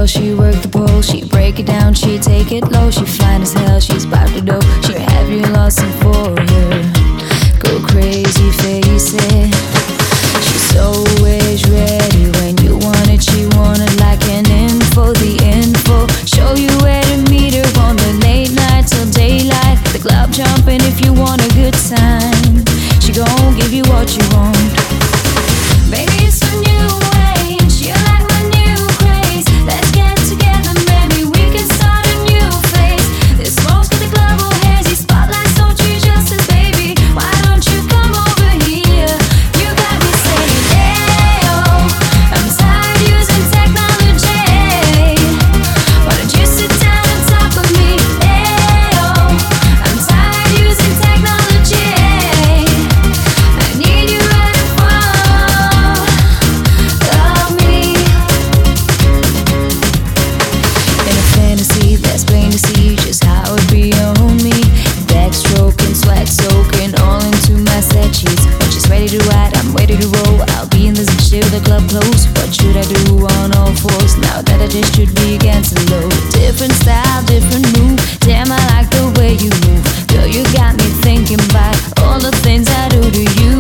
girl, she work the pole. She break it down, she take it low. She fine as hell, she's about to do. She have you lost and for her. Go crazy, face it. She's always ready when you want it. She want it like an info, the info. Show you where to meet her on the late night till daylight. The club jumping if you want a good time. She gon' give you what you want. Baby, it's a new age. You like my new craze. Let's get together, maybe we can start a new phase. This smoke's got the club all hazy. Spotlights don't treat justice, baby. Why don't you come over here? You got me saying, hey, oh, I'm tired using technology. Why don't you sit down on top of me? Hey, oh, I'm tired using technology. I need you right in front of me. In a fantasy that's plain to see just how it be on me. Backstroking, swag soaking, all into my set sheets. When she's ready to ride, I'm ready to roll. I'll be in this bitch till the club close. What should I do on all fours? Now that I just should be against the low. Different style, different move. Damn, I like the way you move. Girl, you got me thinking about all the things I do to you.